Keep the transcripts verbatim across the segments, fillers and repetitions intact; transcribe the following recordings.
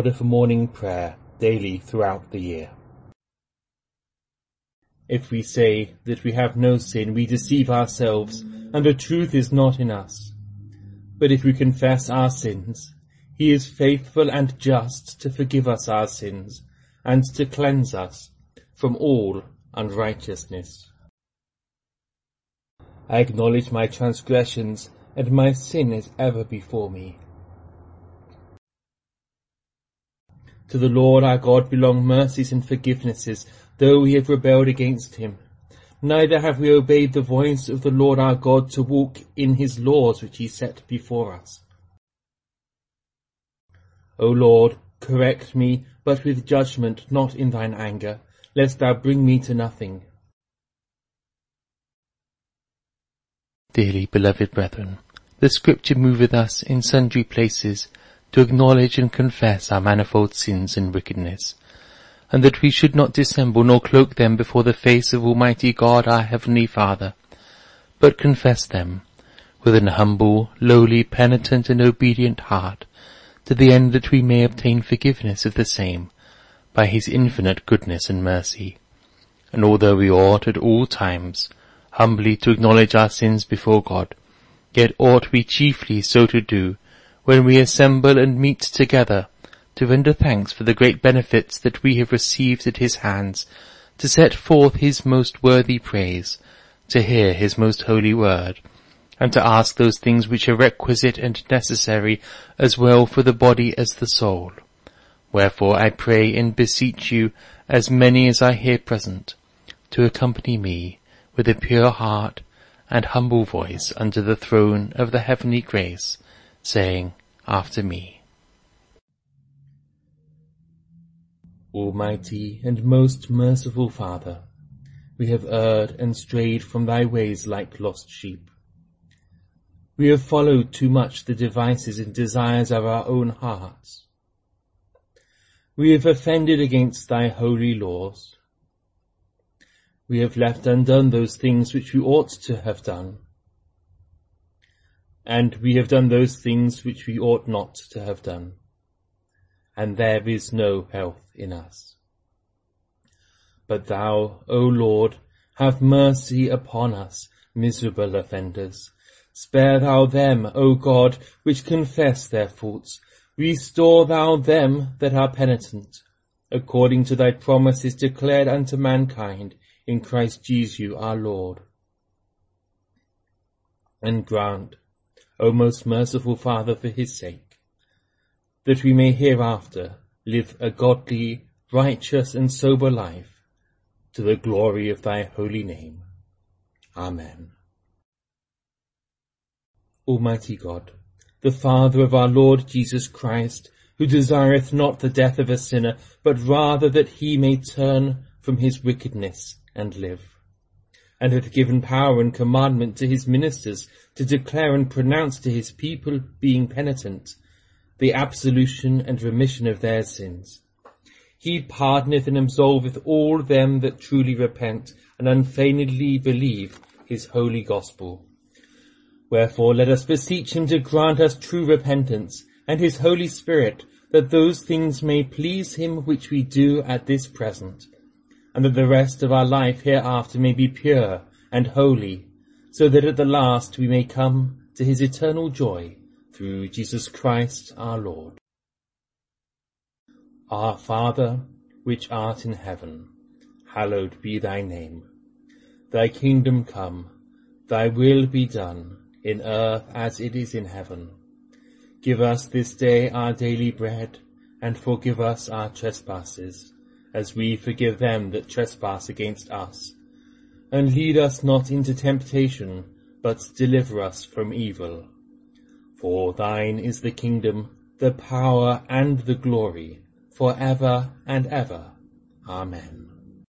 order for morning prayer daily throughout the year. If we say that we have no sin, we deceive ourselves, and the truth is not in us. But if we confess our sins, he is faithful and just to forgive us our sins, and to cleanse us from all unrighteousness. I acknowledge my transgressions, and my sin is ever before me. To the Lord our God belong mercies and forgivenesses, though we have rebelled against him. Neither have we obeyed the voice of the Lord our God to walk in his laws which he set before us. O Lord, correct me, but with judgment, not in thine anger, lest thou bring me to nothing. Dearly beloved brethren, the Scripture moveth us in sundry places to acknowledge and confess our manifold sins and wickedness, and that we should not dissemble nor cloak them before the face of Almighty God our Heavenly Father, but confess them with an humble, lowly, penitent and obedient heart, to the end that we may obtain forgiveness of the same by his infinite goodness and mercy. And although we ought at all times humbly to acknowledge our sins before God, yet ought we chiefly so to do when we assemble and meet together, to render thanks for the great benefits that we have received at his hands, to set forth his most worthy praise, to hear his most holy word, and to ask those things which are requisite and necessary as well for the body as the soul. Wherefore I pray and beseech you, as many as are here present, to accompany me with a pure heart and humble voice under the throne of the heavenly grace, saying after me, Almighty and most merciful Father, we have erred and strayed from thy ways like lost sheep. We have followed too much the devices and desires of our own hearts. We have offended against thy holy laws. We have left undone those things which we ought to have done. And we have done those things which we ought not to have done. And there is no health in us. But thou, O Lord, have mercy upon us, miserable offenders. Spare thou them, O God, which confess their faults. Restore thou them that are penitent, according to thy promises declared unto mankind in Christ Jesus our Lord. And grant, O most merciful Father, for his sake, that we may hereafter live a godly, righteous and sober life, to the glory of thy holy name. Amen. Almighty God, the Father of our Lord Jesus Christ, who desireth not the death of a sinner, but rather that he may turn from his wickedness and live, and hath given power and commandment to his ministers to declare and pronounce to his people, being penitent, the absolution and remission of their sins. He pardoneth and absolveth all them that truly repent and unfeignedly believe his holy gospel. Wherefore let us beseech him to grant us true repentance, and his Holy Spirit, that those things may please him which we do at this present, and that the rest of our life hereafter may be pure and holy, so that at the last we may come to his eternal joy, through Jesus Christ our Lord. Our Father, which art in heaven, hallowed be thy name. Thy kingdom come, thy will be done, in earth as it is in heaven. Give us this day our daily bread, and forgive us our trespasses, as we forgive them that trespass against us. And lead us not into temptation, but deliver us from evil. For thine is the kingdom, the power, and the glory, for ever and ever. Amen.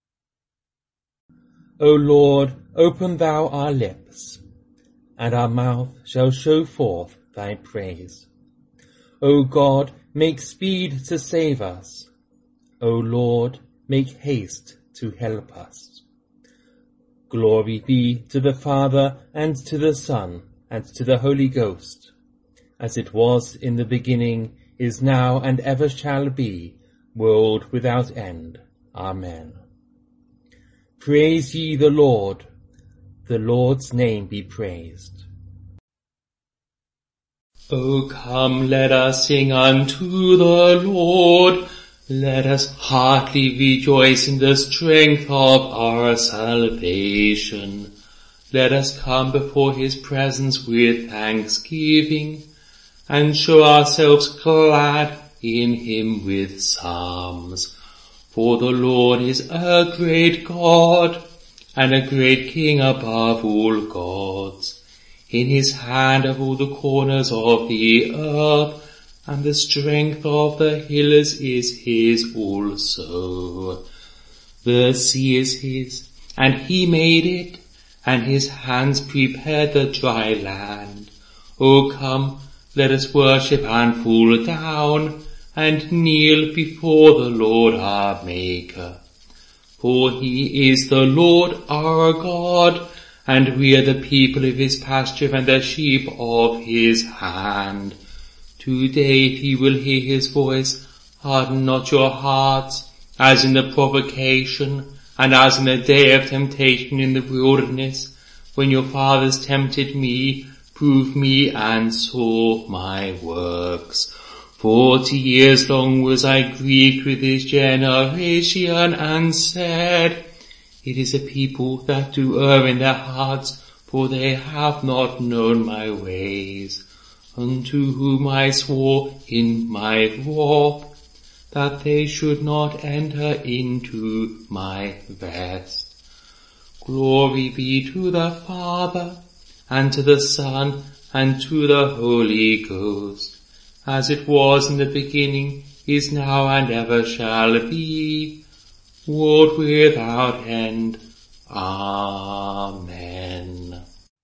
O Lord, open thou our lips, and our mouth shall show forth thy praise. O God, make speed to save us. O Lord, make haste to help us. Glory be to the Father, and to the Son, and to the Holy Ghost, as it was in the beginning, is now, and ever shall be, world without end. Amen. Praise ye the Lord. The Lord's name be praised. O come, let us sing unto the Lord. Let us heartily rejoice in the strength of our salvation. Let us come before his presence with thanksgiving, and show ourselves glad in him with psalms. For the Lord is a great God, and a great King above all gods. In his hand are all the corners of the earth, and the strength of the hills is his also. The sea is his, and he made it, and his hands prepared the dry land. O come, let us worship and fall down, and kneel before the Lord our Maker. For he is the Lord our God, and we are the people of his pasture and the sheep of his hand. Today if ye will hear his voice, harden not your hearts, as in the provocation, and as in the day of temptation in the wilderness, when your fathers tempted me, proved me, and saw my works. Forty years long was I grieved with this generation, and said, it is a people that do err in their hearts, for they have not known my ways. Unto whom I swore in my wrath, that they should not enter into my rest. Glory be to the Father, and to the Son, and to the Holy Ghost, as it was in the beginning, is now, and ever shall be, world without end. Amen.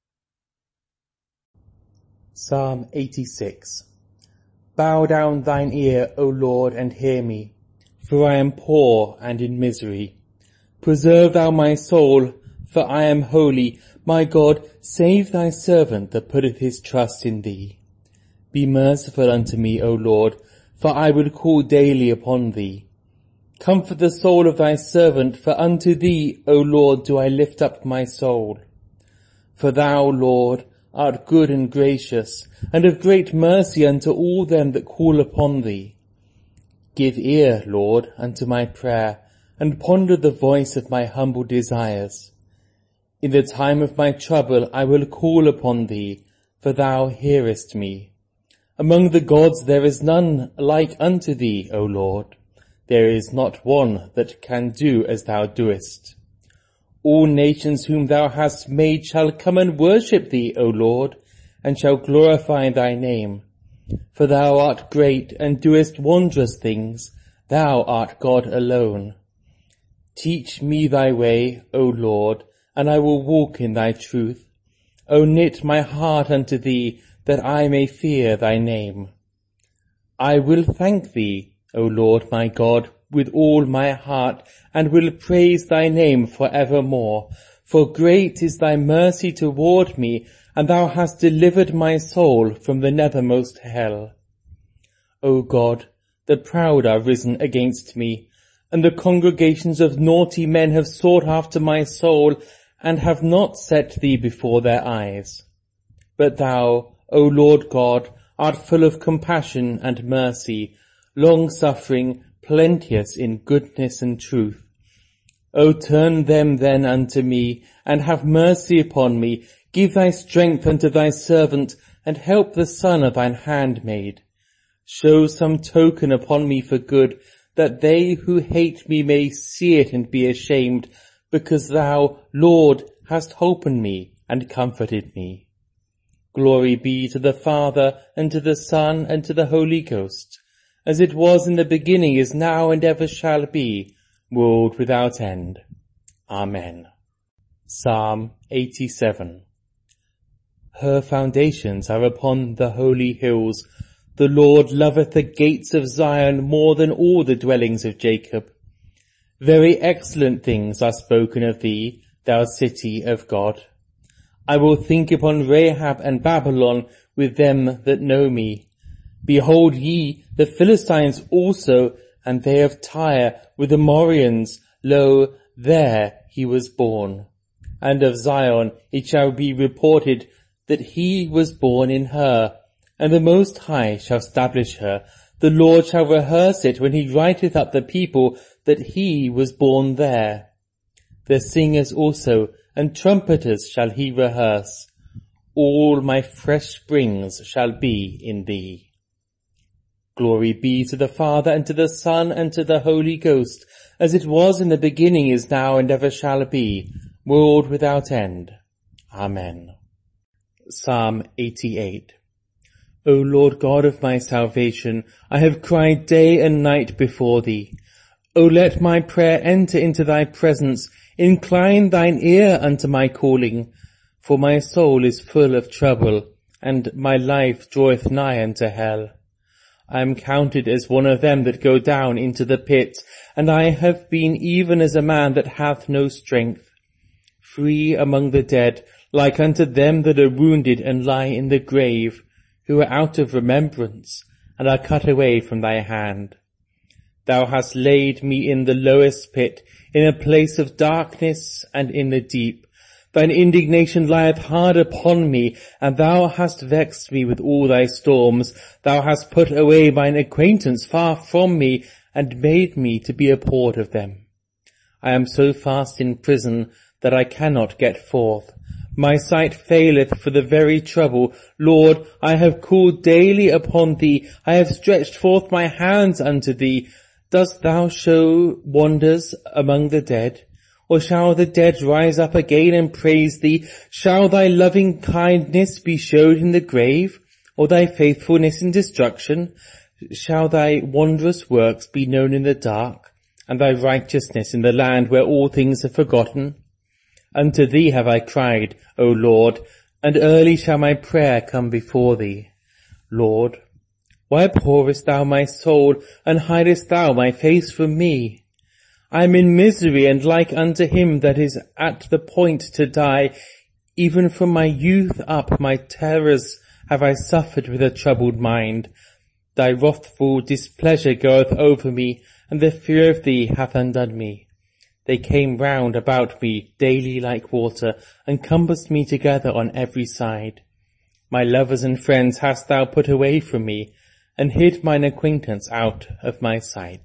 Psalm eighty-six. Bow down thine ear, O Lord, and hear me, for I am poor and in misery. Preserve thou my soul, for I am holy. My God, save thy servant that putteth his trust in thee. Be merciful unto me, O Lord, for I will call daily upon thee. Comfort the soul of thy servant, for unto thee, O Lord, do I lift up my soul. For thou, Lord, art good and gracious, and of great mercy unto all them that call upon thee. Give ear, Lord, unto my prayer, and ponder the voice of my humble desires. In the time of my trouble I will call upon thee, for thou hearest me. Among the gods there is none like unto thee, O Lord. There is not one that can do as thou doest. All nations whom thou hast made shall come and worship thee, O Lord, and shall glorify thy name. For thou art great and doest wondrous things. Thou art God alone. Teach me thy way, O Lord, and I will walk in thy truth. O knit my heart unto thee, that I may fear thy name. I will thank thee, O Lord my God, with all my heart, and will praise thy name for evermore. For great is thy mercy toward me, and thou hast delivered my soul from the nethermost hell. O God, the proud are risen against me, and the congregations of naughty men have sought after my soul, and have not set thee before their eyes. But thou, O Lord God, art full of compassion and mercy, long-suffering, plenteous in goodness and truth. O turn them then unto me, and have mercy upon me. Give thy strength unto thy servant, and help the son of thine handmaid. Show some token upon me for good, that they who hate me may see it and be ashamed, because thou, Lord, hast holpen me and comforted me. Glory be to the Father, and to the Son, and to the Holy Ghost, as it was in the beginning, is now, and ever shall be, world without end. Amen. Psalm eighty-seven. Her foundations are upon the holy hills. The Lord loveth the gates of Zion more than all the dwellings of Jacob. Very excellent things are spoken of thee, thou city of God. I will think upon Rahab and Babylon with them that know me, Behold ye the Philistines also, and they of Tyre with the Morians, lo, there he was born. And of Zion it shall be reported that he was born in her, and the Most High shall establish her. The Lord shall rehearse it when he writeth up the people, that he was born there. The singers also and trumpeters shall he rehearse. All my fresh springs shall be in thee. Glory be to the Father, and to the Son, and to the Holy Ghost, as it was in the beginning, is now, and ever shall be, world without end. Amen. Psalm eighty-eight. O Lord God of my salvation, I have cried day and night before thee. O let my prayer enter into thy presence, incline thine ear unto my calling. For my soul is full of trouble, and my life draweth nigh unto hell. I am counted as one of them that go down into the pit, and I have been even as a man that hath no strength. Free among the dead, like unto them that are wounded and lie in the grave, who are out of remembrance, and are cut away from thy hand. Thou hast laid me in the lowest pit, in a place of darkness and in the deep. Thine indignation lieth hard upon me, and thou hast vexed me with all thy storms. Thou hast put away mine acquaintance far from me, and made me to be abhorred of them. I am so fast in prison that I cannot get forth. My sight faileth for the very trouble. Lord, I have called daily upon thee. I have stretched forth my hands unto thee. Dost thou show wonders among the dead? Or shall the dead rise up again and praise thee? Shall thy loving kindness be showed in the grave, or thy faithfulness in destruction? Shall thy wondrous works be known in the dark, and thy righteousness in the land where all things are forgotten? Unto thee have I cried, O Lord, and early shall my prayer come before thee. Lord, why abhorrest thou my soul, and hidest thou my face from me? I am in misery, and like unto him that is at the point to die. Even from my youth up my terrors have I suffered with a troubled mind. Thy wrathful displeasure goeth over me, and the fear of thee hath undone me. They came round about me daily like water, and compassed me together on every side. My lovers and friends hast thou put away from me, and hid mine acquaintance out of my sight.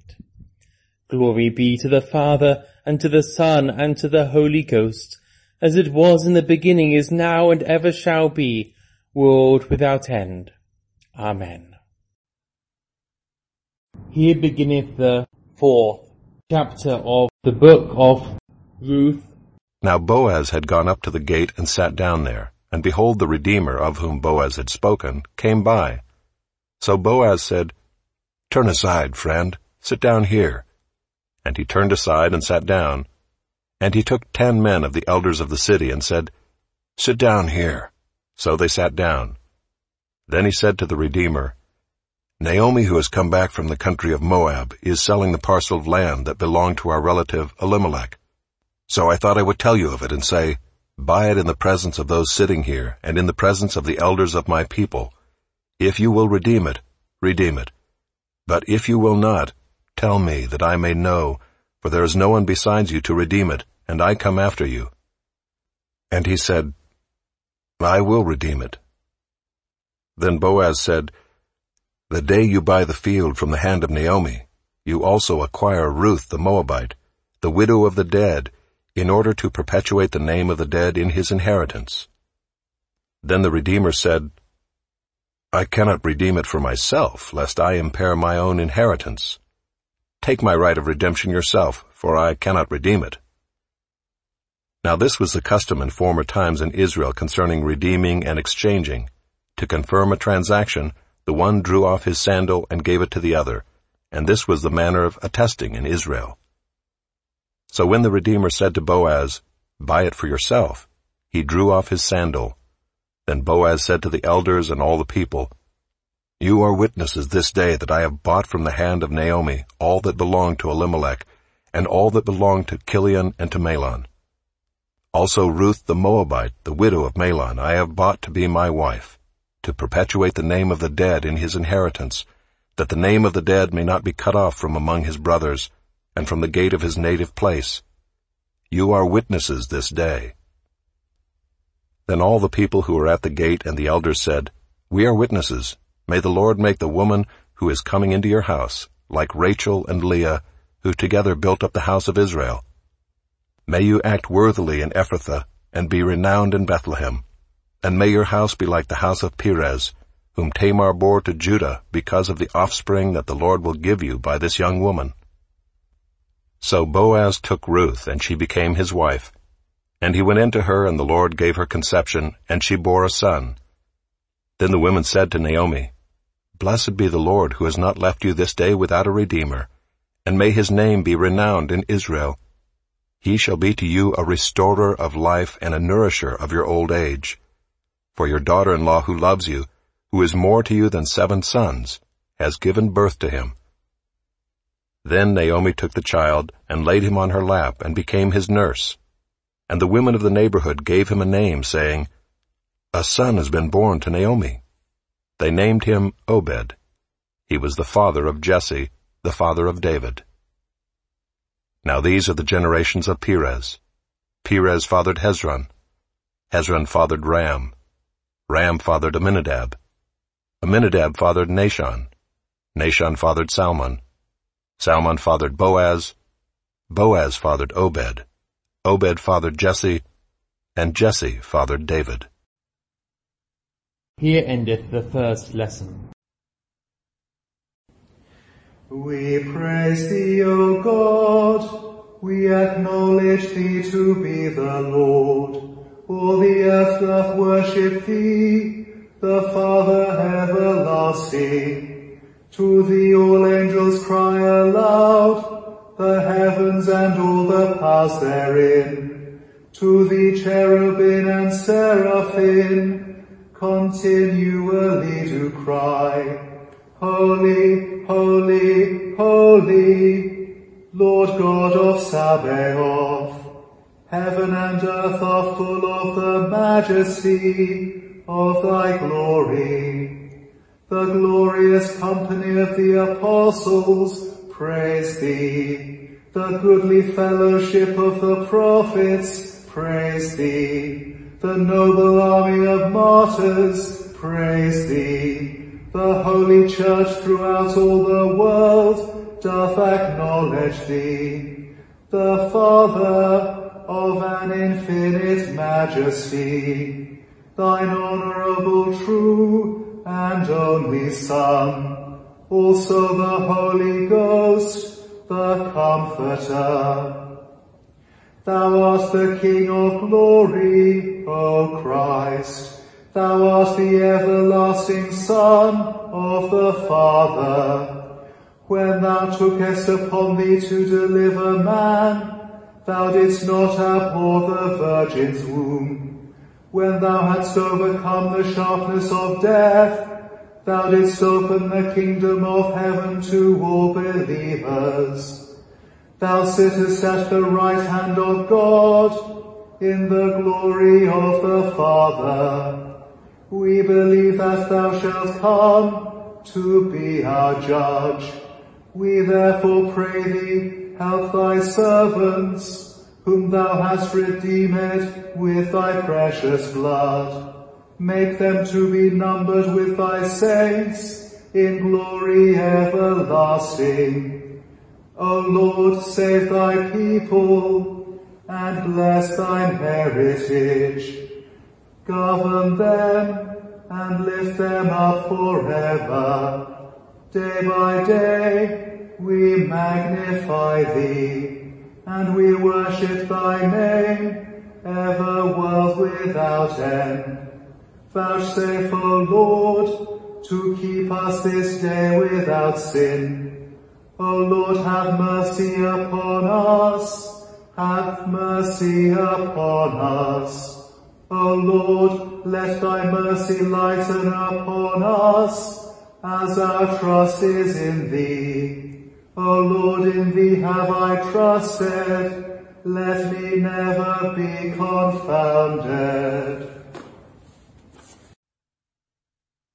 Glory be to the Father, and to the Son, and to the Holy Ghost, as it was in the beginning, is now, and ever shall be, world without end. Amen. Here beginneth the fourth chapter of the book of Ruth. Now Boaz had gone up to the gate and sat down there, and behold, the Redeemer, of whom Boaz had spoken, came by. So Boaz said, Turn aside, friend, sit down here. And he turned aside and sat down. And he took ten men of the elders of the city and said, Sit down here. So they sat down. Then he said to the Redeemer, Naomi, who has come back from the country of Moab, is selling the parcel of land that belonged to our relative Elimelech. So I thought I would tell you of it and say, Buy it in the presence of those sitting here, and in the presence of the elders of my people. If you will redeem it, redeem it. But if you will not, tell me, that I may know, for there is no one besides you to redeem it, and I come after you. And he said, I will redeem it. Then Boaz said, The day you buy the field from the hand of Naomi, you also acquire Ruth the Moabite, the widow of the dead, in order to perpetuate the name of the dead in his inheritance. Then the Redeemer said, I cannot redeem it for myself, lest I impair my own inheritance. Take my right of redemption yourself, for I cannot redeem it. Now this was the custom in former times in Israel concerning redeeming and exchanging. To confirm a transaction, the one drew off his sandal and gave it to the other, and this was the manner of attesting in Israel. So when the Redeemer said to Boaz, Buy it for yourself, he drew off his sandal. Then Boaz said to the elders and all the people, You are witnesses this day that I have bought from the hand of Naomi all that belonged to Elimelech, and all that belonged to Chilion and to Mahlon. Also Ruth the Moabite, the widow of Mahlon, I have bought to be my wife. to perpetuate the name of the dead in his inheritance, that the name of the dead may not be cut off from among his brothers, and from the gate of his native place. You are witnesses this day." Then all the people who were at the gate and the elders said, "We are witnesses. May the Lord make the woman who is coming into your house, like Rachel and Leah, who together built up the house of Israel. May you act worthily in Ephrathah, and be renowned in Bethlehem. And may your house be like the house of Perez, whom Tamar bore to Judah, because of the offspring that the Lord will give you by this young woman." So Boaz took Ruth, and she became his wife. And he went into her, and the Lord gave her conception, and she bore a son. Then the women said to Naomi, "Blessed be the Lord, who has not left you this day without a redeemer, and may his name be renowned in Israel. He shall be to you a restorer of life and a nourisher of your old age. For your daughter-in-law who loves you, who is more to you than seven sons, has given birth to him." Then Naomi took the child and laid him on her lap and became his nurse. And the women of the neighborhood gave him a name, saying, "A son has been born to Naomi." They named him Obed. He was the father of Jesse, the father of David. Now these are the generations of Perez. Perez fathered Hezron. Hezron fathered Ram. Ram fathered Amminadab. Amminadab fathered Nahshon. Nahshon fathered Salmon. Salmon fathered Boaz. Boaz fathered Obed. Obed fathered Jesse. And Jesse fathered David. Here endeth the first lesson. We praise thee, O God. We acknowledge thee to be the Lord. All the earth doth worship thee, the Father everlasting. To thee all angels cry aloud, the heavens and all the powers therein. To thee cherubim and seraphim continually do cry, Holy, holy, holy, Lord God of Sabaoth. Heaven and earth are full of the majesty of thy glory. The glorious company of the apostles praise thee. The goodly fellowship of the prophets praise thee. The noble army of martyrs praise thee. The holy church throughout all the world doth acknowledge thee. The Father of an infinite majesty, thine honorable, true, and only Son, also the Holy Ghost, the Comforter. Thou art the King of glory, O Christ. Thou art the everlasting Son of the Father. When thou tookest upon thee to deliver man, thou didst not abhor the Virgin's womb. When thou hadst overcome the sharpness of death, thou didst open the kingdom of heaven to all believers. Thou sittest at the right hand of God, in the glory of the Father. We believe that thou shalt come to be our judge. We therefore pray thee, help thy servants, whom thou hast redeemed with thy precious blood. Make them to be numbered with thy saints in glory everlasting. O Lord, save thy people and bless thine heritage. Govern them and lift them up forever. Day by day we magnify thee, and we worship thy name, ever world without end. Vouchsafe, O Lord, to keep us this day without sin. O Lord, have mercy upon us, have mercy upon us. O Lord, let thy mercy lighten upon us, as our trust is in thee. O Lord, in thee have I trusted, let me never be confounded.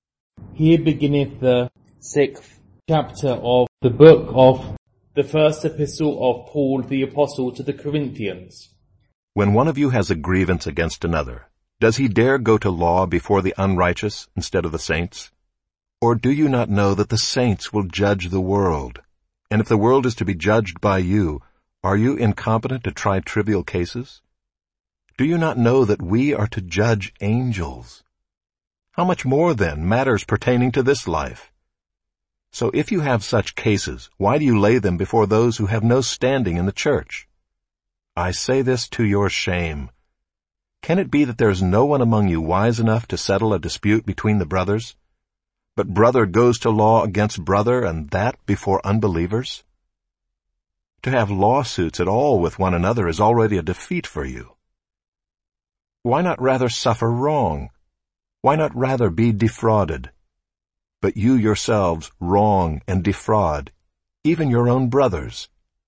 Here beginneth the sixth chapter of the book of the first epistle of Paul the Apostle to the Corinthians. When one of you has a grievance against another, does he dare go to law before the unrighteous instead of the saints? Or do you not know that the saints will judge the world? And if the world is to be judged by you, are you incompetent to try trivial cases? Do you not know that we are to judge angels? How much more, then, matters pertaining to this life? So if you have such cases, why do you lay them before those who have no standing in the church? I say this to your shame. Can it be that there is no one among you wise enough to settle a dispute between the brothers? But brother goes to law against brother, and that before unbelievers? To have lawsuits at all with one another is already a defeat for you. Why not rather suffer wrong? Why not rather be defrauded? But you yourselves wrong and defraud, even your own brothers.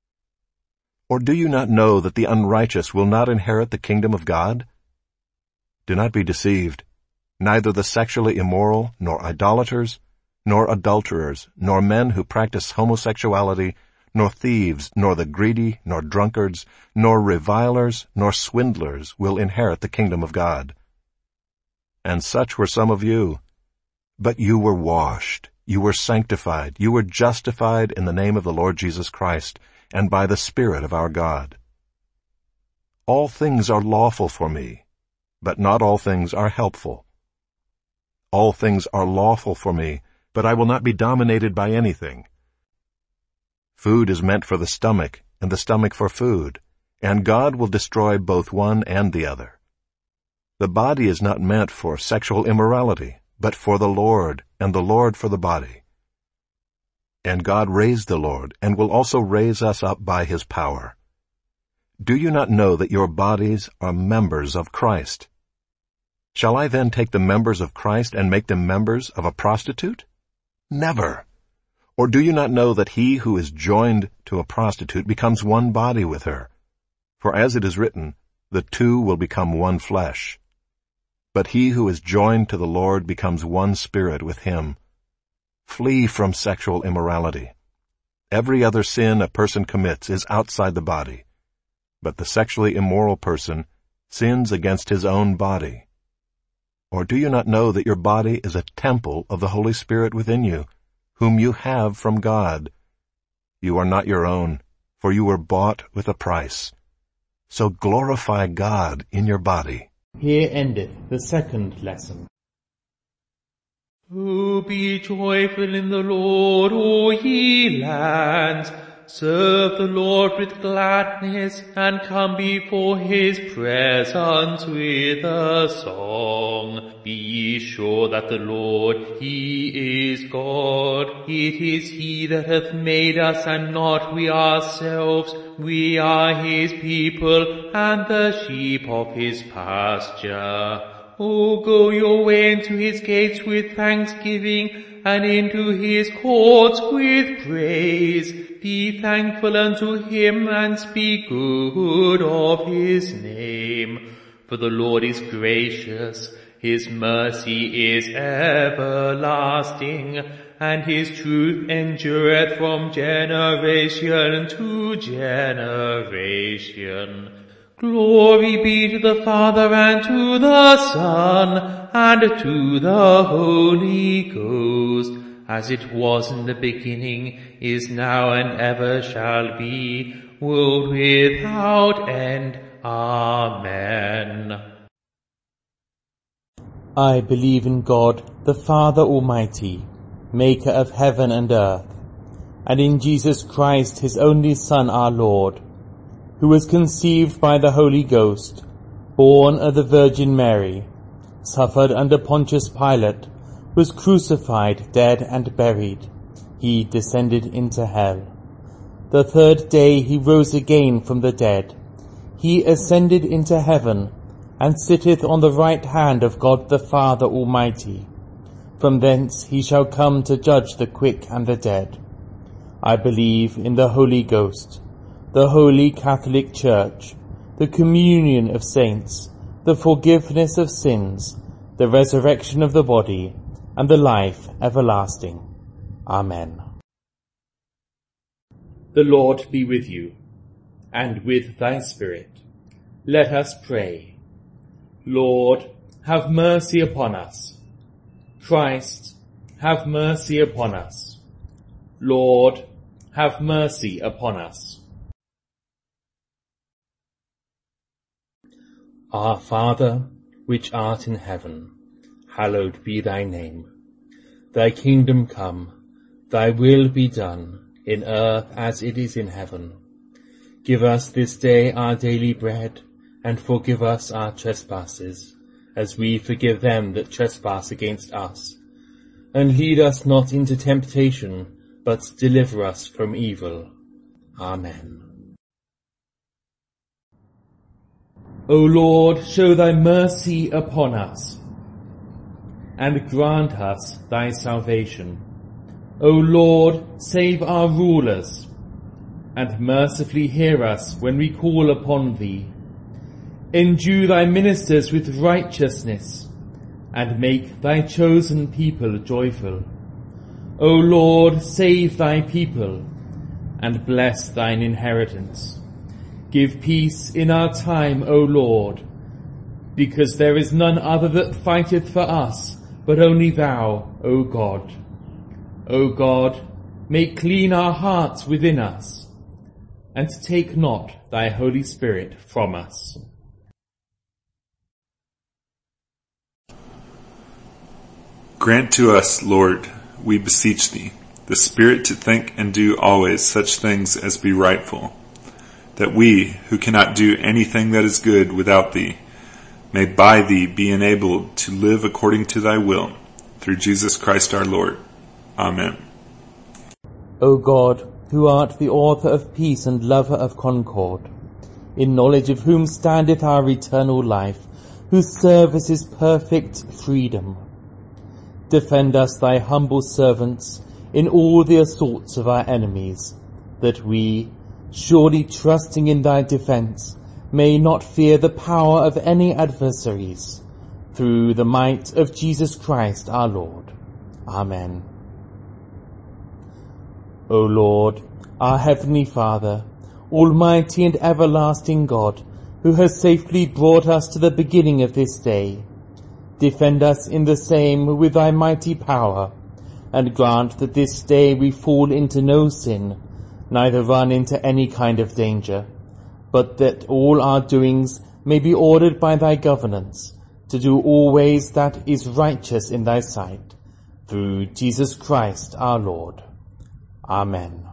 Or do you not know that the unrighteous will not inherit the kingdom of God? Do not be deceived. Neither the sexually immoral, nor idolaters, nor adulterers, nor men who practice homosexuality, nor thieves, nor the greedy, nor drunkards, nor revilers, nor swindlers will inherit the kingdom of God. And such were some of you. But you were washed, you were sanctified, you were justified in the name of the Lord Jesus Christ, and by the Spirit of our God. All things are lawful for me, but not all things are helpful. All things are lawful for me, but I will not be dominated by anything. Food is meant for the stomach, and the stomach for food, and God will destroy both one and the other. The body is not meant for sexual immorality, but for the Lord, and the Lord for the body. And God raised the Lord, and will also raise us up by his power. Do you not know that your bodies are members of Christ? Shall I then take the members of Christ and make them members of a prostitute? Never! Or do you not know that he who is joined to a prostitute becomes one body with her? For as it is written, the two will become one flesh. But he who is joined to the Lord becomes one spirit with him. Flee from sexual immorality. Every other sin a person commits is outside the body, but the sexually immoral person sins against his own body. Or do you not know that your body is a temple of the Holy Spirit within you, whom you have from God? You are not your own, for you were bought with a price. So glorify God in your body. Here endeth the second lesson. Oh, be joyful in the Lord, O ye lands. Serve the Lord with gladness, and come before his presence with a song. Be sure that the Lord, he is God. It is he that hath made us, and not we ourselves. We are his people, and the sheep of his pasture. O go your way into his gates with thanksgiving, and into his courts with praise. Be thankful unto him, and speak good of his name. For the Lord is gracious, his mercy is everlasting, and his truth endureth from generation to generation. Glory be to the Father, and to the Son, and to the Holy Ghost, as it was in the beginning, is now, and ever shall be, world without end. Amen. I believe in God, the Father Almighty, maker of heaven and earth, and in Jesus Christ, his only Son, our Lord, who was conceived by the Holy Ghost, born of the Virgin Mary, suffered under Pontius Pilate, was crucified, dead, and buried. He descended into hell. The third day he rose again from the dead. He ascended into heaven, and sitteth on the right hand of God the Father Almighty. From thence he shall come to judge the quick and the dead. I believe in the Holy Ghost, the Holy Catholic Church, the communion of saints, the forgiveness of sins, the resurrection of the body, and the life everlasting. Amen. The Lord be with you, and with thy spirit. Let us pray. Lord, have mercy upon us. Christ, have mercy upon us. Lord, have mercy upon us. Our Father, which art in heaven, hallowed be thy name. Thy kingdom come, thy will be done, in earth as it is in heaven. Give us this day our daily bread, and forgive us our trespasses, as we forgive them that trespass against us. And lead us not into temptation, but deliver us from evil. Amen. O Lord, show thy mercy upon us, and grant us thy salvation. O Lord, save our rulers, and mercifully hear us when we call upon thee. Endue thy ministers with righteousness, and make thy chosen people joyful. O Lord, save thy people, and bless thine inheritance. Give peace in our time, O Lord, because there is none other that fighteth for us, but only thou, O God. O God, make clean our hearts within us, and take not thy Holy Spirit from us. Grant to us, Lord, we beseech thee, the Spirit to think and do always such things as be rightful, that we, who cannot do anything that is good without thee, may by thee be enabled to live according to thy will, through Jesus Christ our Lord. Amen. O God, who art the author of peace and lover of concord, in knowledge of whom standeth our eternal life, whose service is perfect freedom, defend us, thy humble servants, in all the assaults of our enemies, that we, surely trusting in thy defence, may not fear the power of any adversaries, through the might of Jesus Christ our Lord. Amen. O Lord, our heavenly Father, almighty and everlasting God, who has safely brought us to the beginning of this day, defend us in the same with thy mighty power, and grant that this day we fall into no sin, neither run into any kind of danger, but that all our doings may be ordered by thy governance, to do always that is righteous in thy sight, through Jesus Christ our Lord. Amen.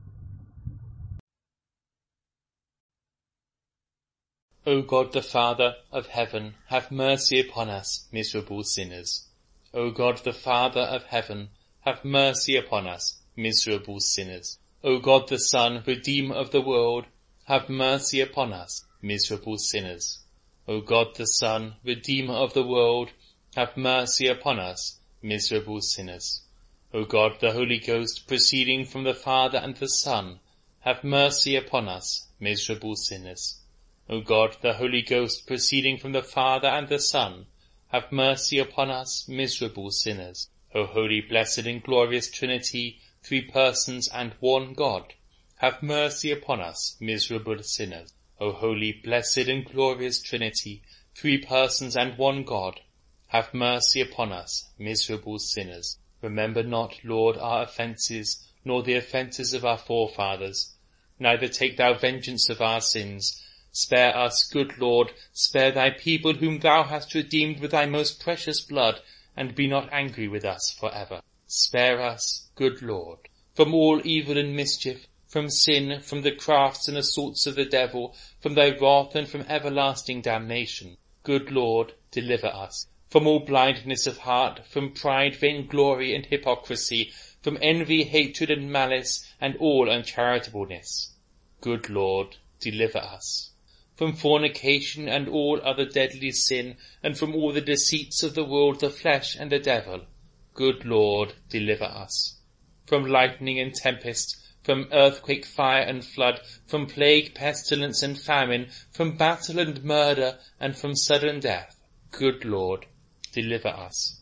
O God the Father of heaven, have mercy upon us, miserable sinners. O God the Father of heaven, have mercy upon us, miserable sinners. O God the Son, Redeemer of the world, have mercy upon us, miserable sinners. O God the Son, Redeemer of the world, have mercy upon us, miserable sinners. O God the Holy Ghost, proceeding from the Father and the Son, have mercy upon us, miserable sinners. O God the Holy Ghost, proceeding from the Father and the Son, have mercy upon us, miserable sinners. O holy, blessed and glorious Trinity, three persons and one God, have mercy upon us, miserable sinners. O holy, blessed and glorious Trinity, three persons and one God, have mercy upon us, miserable sinners. Remember not, Lord, our offences, nor the offences of our forefathers. Neither take thou vengeance of our sins. Spare us, good Lord, spare thy people whom thou hast redeemed with thy most precious blood, and be not angry with us for ever. Spare us, good Lord, from all evil and mischief, from sin, from the crafts and assaults of the devil, from thy wrath and from everlasting damnation. Good Lord, deliver us from all blindness of heart, from pride, vainglory, and hypocrisy, from envy, hatred, and malice, and all uncharitableness. Good Lord, deliver us from fornication and all other deadly sin, and from all the deceits of the world, the flesh, and the devil. Good Lord, deliver us from lightning and tempest, from earthquake, fire, and flood, from plague, pestilence, and famine, from battle and murder, and from sudden death. Good Lord, deliver us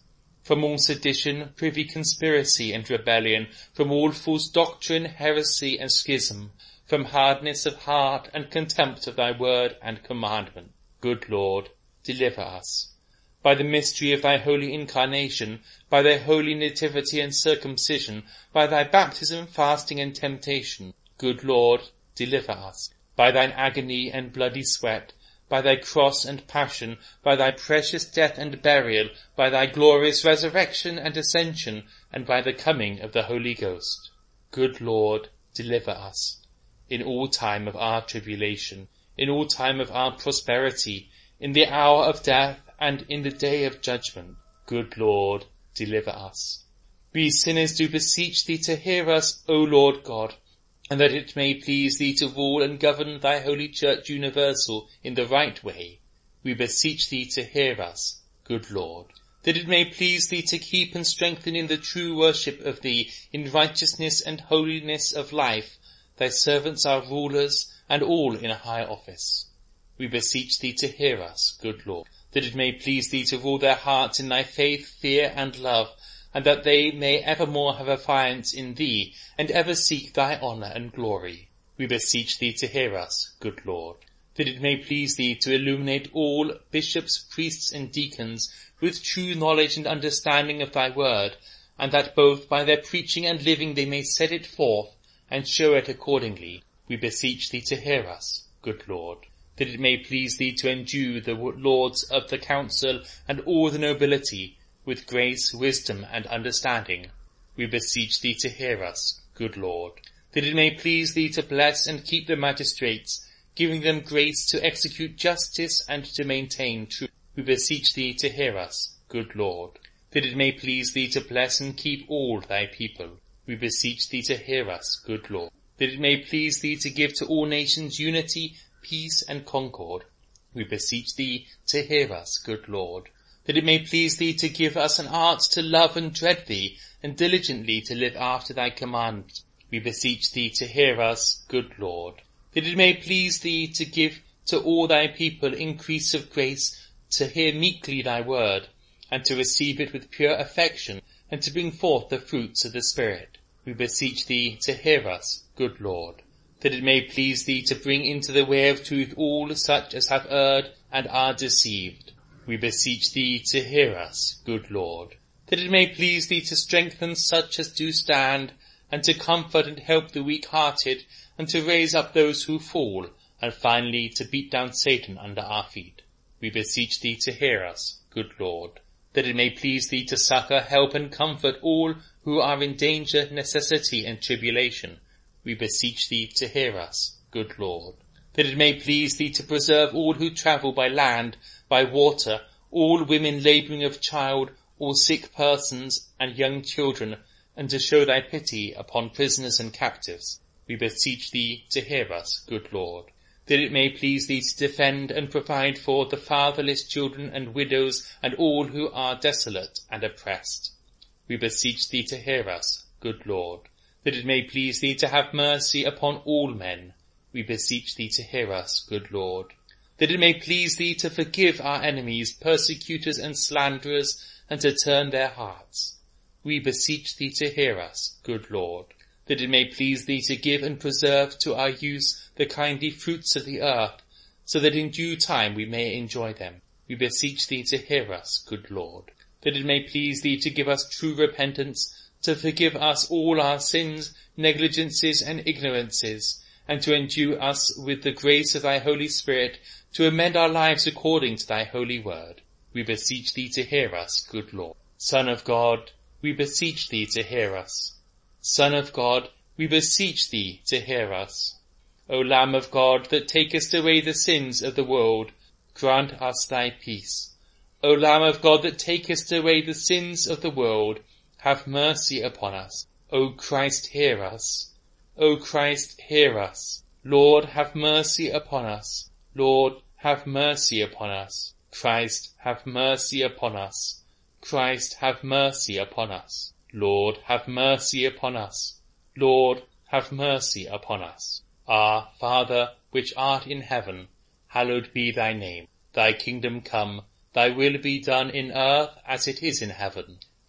from all sedition, privy conspiracy and rebellion, from all false doctrine, heresy and schism, from hardness of heart and contempt of thy word and commandment. Good Lord, deliver us. By the mystery of thy holy incarnation, by thy holy nativity and circumcision, by thy baptism, fasting and temptation, good Lord, deliver us. By thine agony and bloody sweat, by thy cross and passion, by thy precious death and burial, by thy glorious resurrection and ascension, and by the coming of the Holy Ghost. Good Lord, deliver us. In all time of our tribulation, in all time of our prosperity, in the hour of death, and in the day of judgment, good Lord, deliver us. We sinners do beseech thee to hear us, O Lord God, and that it may please thee to rule and govern thy holy church universal in the right way. We beseech thee to hear us, good Lord. That it may please thee to keep and strengthen in the true worship of thee, in righteousness and holiness of life, thy servants our rulers, and all in a high office. We beseech thee to hear us, good Lord. That it may please thee to rule their hearts in thy faith, fear, and love, and that they may evermore have affiance in thee, and ever seek thy honour and glory. We beseech thee to hear us, good Lord. That it may please thee to illuminate all bishops, priests, and deacons with true knowledge and understanding of thy word, and that both by their preaching and living they may set it forth, and show it accordingly. We beseech thee to hear us, good Lord. That it may please thee to endue the lords of the council and all the nobility with grace, wisdom, and understanding. We beseech thee to hear us, good Lord. That it may please thee to bless and keep the magistrates, giving them grace to execute justice and to maintain truth. We beseech thee to hear us, good Lord. That it may please thee to bless and keep all thy people. We beseech thee to hear us, good Lord. That it may please thee to give to all nations unity, peace, and concord. We beseech thee to hear us, good Lord. That it may please thee to give us an art to love and dread thee, and diligently to live after thy commandments. We beseech thee to hear us, good Lord. That it may please thee to give to all thy people increase of grace, to hear meekly thy word, and to receive it with pure affection, and to bring forth the fruits of the Spirit. We beseech thee to hear us, good Lord. That it may please thee to bring into the way of truth all such as have erred and are deceived. We beseech thee to hear us, good Lord. That it may please thee to strengthen such as do stand, and to comfort and help the weak-hearted, and to raise up those who fall, and finally to beat down Satan under our feet. We beseech thee to hear us, good Lord. That it may please thee to succour, help, and comfort all who are in danger, necessity, and tribulation. We beseech thee to hear us, good Lord. That it may please thee to preserve all who travel by land, by water, all women labouring of child, all sick persons, and young children, and to show thy pity upon prisoners and captives. We beseech thee to hear us, good Lord. That it may please thee to defend and provide for the fatherless children and widows, and all who are desolate and oppressed. We beseech thee to hear us, good Lord. That it may please thee to have mercy upon all men. We beseech thee to hear us, good Lord. That it may please thee to forgive our enemies, persecutors and slanderers, and to turn their hearts. We beseech thee to hear us, good Lord. That it may please thee to give and preserve to our use the kindly fruits of the earth, so that in due time we may enjoy them. We beseech thee to hear us, good Lord. That it may please thee to give us true repentance, to forgive us all our sins, negligences, and ignorances, and to endue us with the grace of thy Holy Spirit, to amend our lives according to thy holy word. We beseech thee to hear us, good Lord. Son of God, we beseech thee to hear us. Son of God, we beseech thee to hear us. O Lamb of God, that takest away the sins of the world, grant us thy peace. O Lamb of God, that takest away the sins of the world, have mercy upon us. O Christ, hear us. O Christ, hear us. Lord, have mercy upon us. Lord, have mercy upon us. Christ, have mercy upon us. Christ, have mercy upon us. Lord, have mercy upon us. Lord, have mercy upon us. Our Father, which art in heaven, hallowed be thy name. Thy kingdom come, thy will be done in earth as it is in heaven.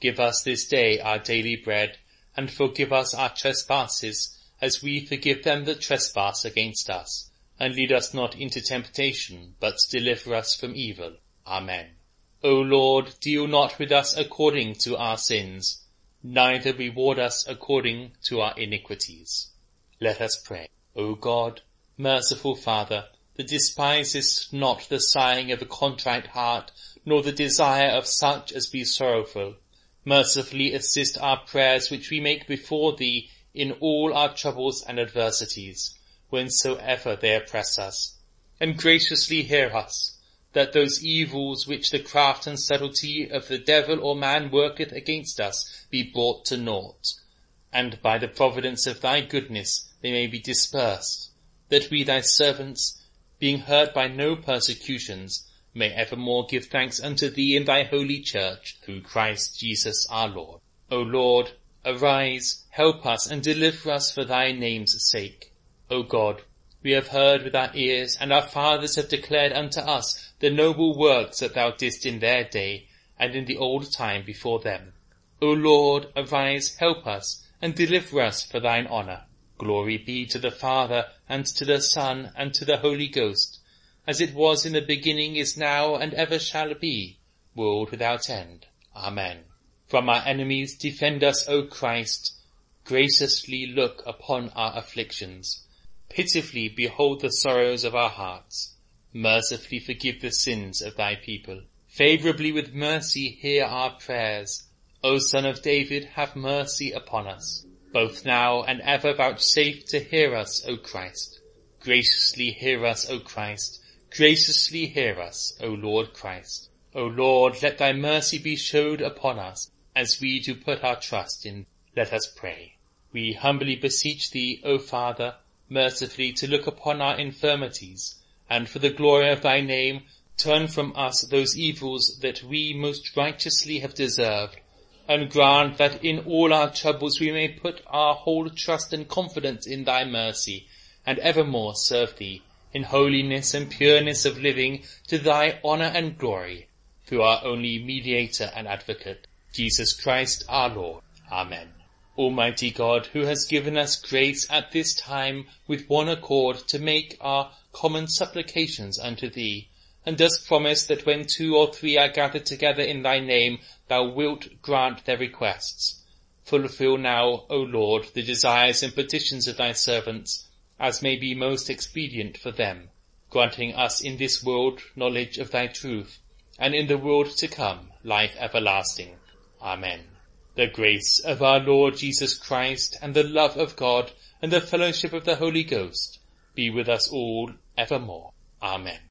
Give us this day our daily bread, and forgive us our trespasses, as we forgive them that trespass against us. And lead us not into temptation, but deliver us from evil. Amen. O Lord, deal not with us according to our sins, neither reward us according to our iniquities. Let us pray. O God, merciful Father, that despisest not the sighing of a contrite heart, nor the desire of such as be sorrowful, mercifully assist our prayers which we make before thee in all our troubles and adversities, whensoever they oppress us, and graciously hear us, that those evils which the craft and subtlety of the devil or man worketh against us be brought to naught, and by the providence of thy goodness they may be dispersed, that we thy servants, being hurt by no persecutions, may evermore give thanks unto thee in thy holy church, through Christ Jesus our Lord. O Lord, arise, help us, and deliver us for thy name's sake. O God, we have heard with our ears, and our fathers have declared unto us the noble works that thou didst in their day, and in the old time before them. O Lord, arise, help us, and deliver us for thine honour. Glory be to the Father, and to the Son, and to the Holy Ghost, as it was in the beginning, is now, and ever shall be, world without end. Amen. From our enemies defend us, O Christ. Graciously look upon our afflictions. Pitifully behold the sorrows of our hearts. Mercifully forgive the sins of thy people. Favourably with mercy hear our prayers. O Son of David, have mercy upon us. Both now and ever vouchsafe to hear us, O Christ. Graciously hear us, O Christ. Graciously hear us, O Lord Christ. O Lord, let thy mercy be showed upon us, as we do put our trust in. Let us pray. We humbly beseech thee, O Father, mercifully to look upon our infirmities, and for the glory of thy name, turn from us those evils that we most righteously have deserved, and grant that in all our troubles we may put our whole trust and confidence in thy mercy, and evermore serve thee in holiness and pureness of living, to thy honour and glory, through our only mediator and advocate, Jesus Christ our Lord. Amen. Almighty God, who has given us grace at this time with one accord to make our common supplications unto thee, and dost promise that when two or three are gathered together in thy name, thou wilt grant their requests. Fulfill now, O Lord, the desires and petitions of thy servants, as may be most expedient for them, granting us in this world knowledge of thy truth, and in the world to come life everlasting. Amen. The grace of our Lord Jesus Christ, and the love of God, and the fellowship of the Holy Ghost, be with us all evermore. Amen.